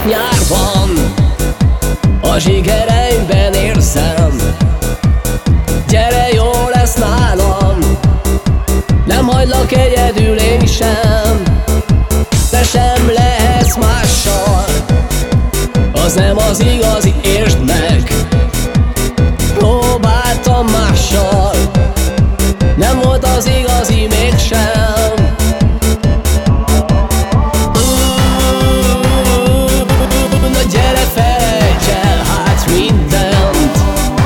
nyár van, a zsigereimben érzem. Gyere, jó lesz nálam, nem hagylak egyedül én sem. Te sem lehetsz mással, az nem az igazi, értsd meg. Próbáltam mással, nem volt az igazi mégsem. Na gyere, felejts el hát mindent.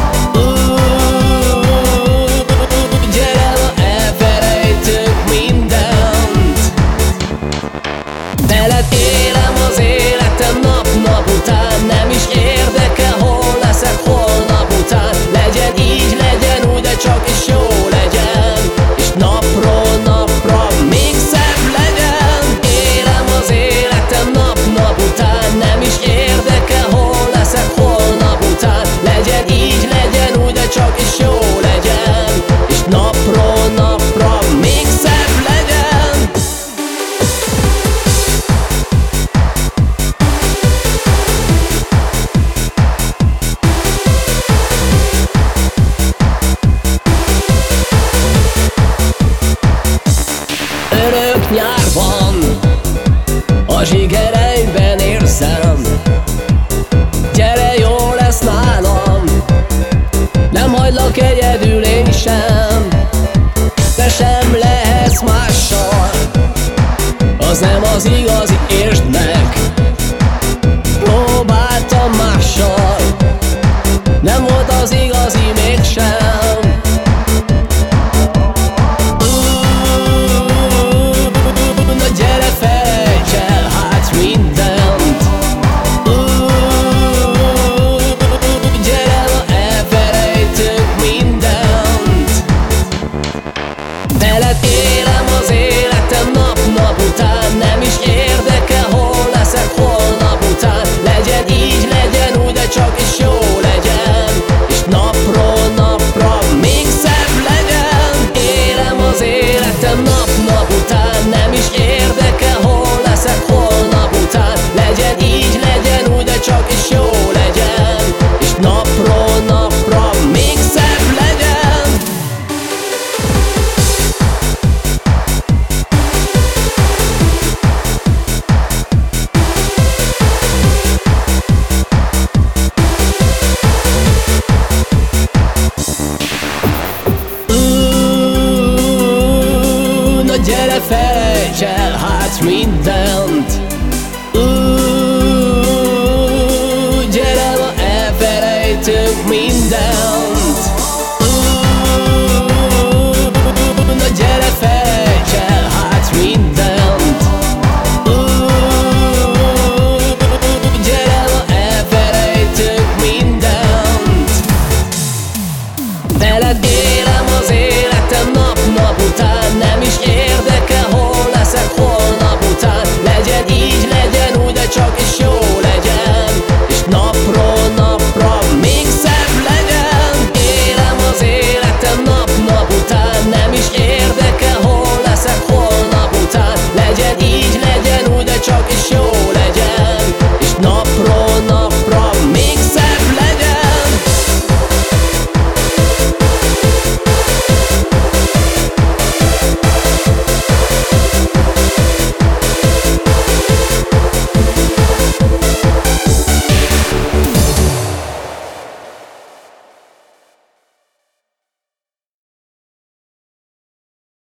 Gyere, na elfelejtünk mindent. Veled élem az életem nap-nap után, nem is érdekel, hol leszek holnap után. Legyen így, legyen úgy, de csak is jó legyen, és napról napra még szebb legyen. Élem az életem nap-nap után, nem is érdekel, hol leszek holnap után. Legyen így, legyen úgy, de csak is jó legyen, és napról napra még szebb legyen. Örök nyár van, a zsigereimben érzem. Gyere, jó lesz nálam, nem hagylak egyedül én sem. Te sem lehetsz mással, az nem az igazi, értsd meg. Próbáltam mással, nem volt az igazi mégsem. Na gyere, felejts el hát mindent. Gyere, na elfelejtünk mindent. Veled élem az életem nap-nap után, nem is érdekel, hol leszek holnap után. Legyen így, legyen úgy, de csak is jó legyen, és napról napra még szebb legyen. Élem az életem nap-nap után, nem is érdekel, hol leszek holnap után. Legyen így, legyen úgy, de csak is jó legyen, és napról napra még szebb legyen. Na gyere, felejts el hát mindent. Gyere, na elfelejtünk mindent.